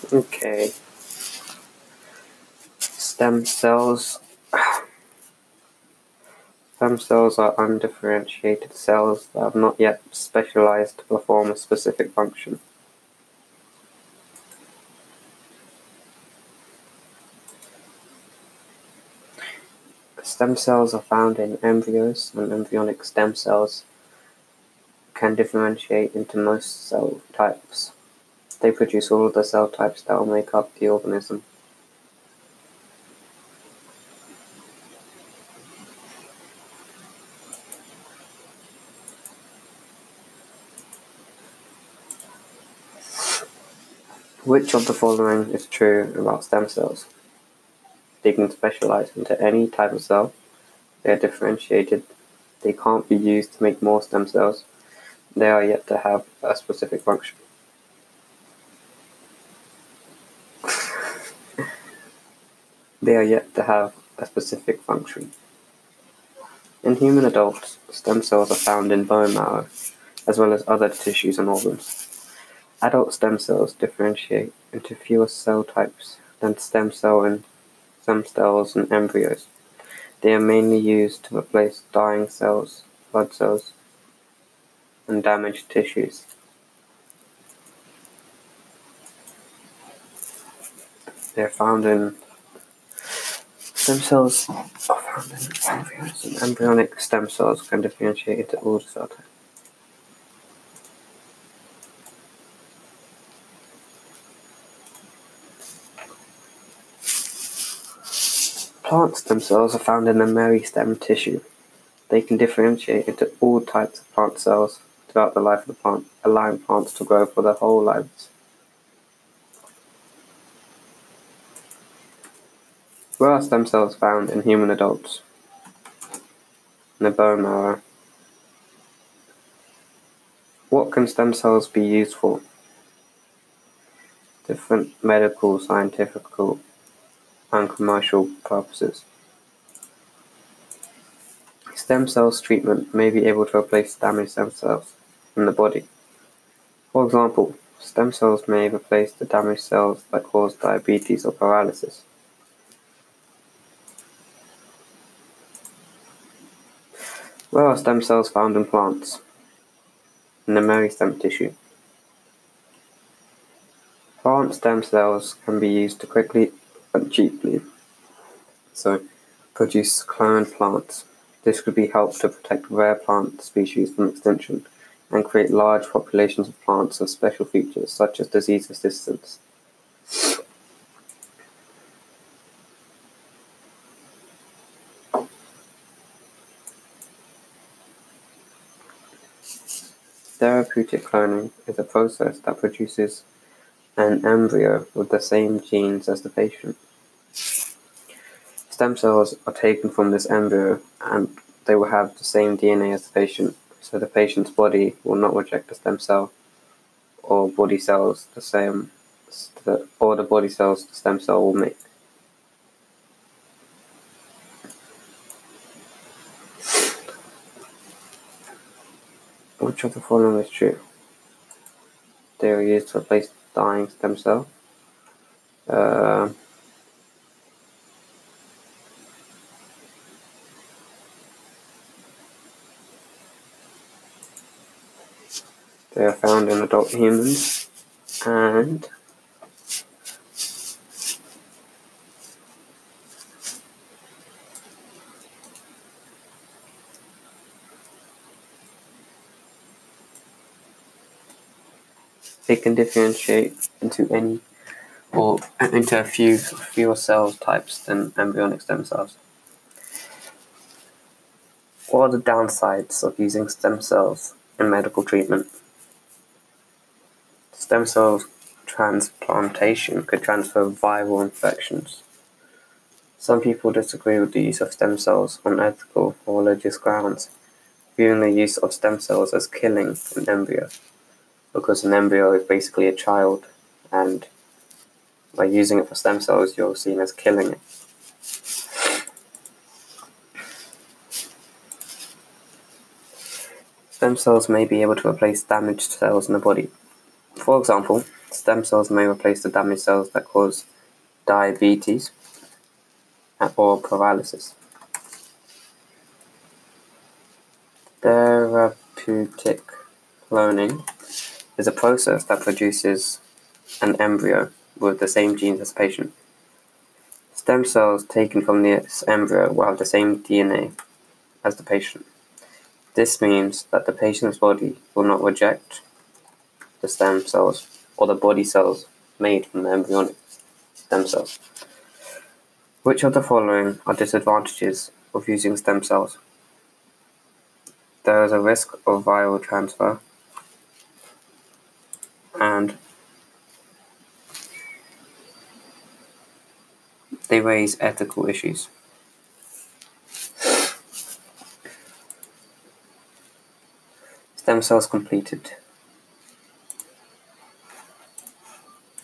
Okay. Stem cells. Stem cells are undifferentiated cells that have not yet specialized to perform a specific function. Stem cells are found in embryos, and embryonic stem cells can differentiate into most cell types. They produce all of the cell types that will make up the organism. Which of the following is true about stem cells? They can specialize into any type of cell. They are differentiated. They can't be used to make more stem cells. They are yet to have a specific function. They are yet to have a specific function. In human adults, stem cells are found in bone marrow, as well as other tissues and organs. Adult stem cells differentiate into fewer cell types than stem cells in embryos. They are mainly used to replace dying cells, blood cells, and damaged tissues. Stem cells are found in embryos, and embryonic stem cells can differentiate into all cell types. Plant stem cells are found in the meristem tissue. They can differentiate into all types of plant cells throughout the life of the plant, allowing plants to grow for their whole lives. Where are stem cells found in human adults? In the bone marrow. What can stem cells be used for? Different medical, scientific, and commercial purposes. Stem cells treatment may be able to replace damaged stem cells in the body. For example, stem cells may replace the damaged cells that cause diabetes or paralysis. Where are stem cells found in plants? In the meristem tissue. Plant stem cells can be used to quickly and cheaply produce cloned plants. This could be helped to protect rare plant species from extinction and create large populations of plants with special features such as disease resistance. Therapeutic cloning is a process that produces an embryo with the same genes as the patient. Stem cells are taken from this embryo and they will have the same DNA as the patient, so the patient's body will not reject the stem cell or body cells the body cells the stem cell will make. Which of the following is true? They are used to replace dying stem cell. They are found in adult humans, and they can differentiate into a fewer cell types than embryonic stem cells. What are the downsides of using stem cells in medical treatment? Stem cell transplantation could transfer viral infections. Some people disagree with the use of stem cells on ethical or religious grounds, viewing the use of stem cells as killing an embryo, because an embryo is basically a child, and by using it for stem cells, you're seen as killing it. Stem cells may be able to replace damaged cells in the body. For example, Stem cells may replace the damaged cells that cause diabetes or paralysis. Therapeutic cloning is a process that produces an embryo with the same genes as the patient. Stem cells taken from this embryo will have the same DNA as the patient. This means that the patient's body will not reject the stem cells or the body cells made from the embryonic stem cells. Which of the following are disadvantages of using stem cells? There is a risk of viral transfer, and they raise ethical issues. Stem cells completed.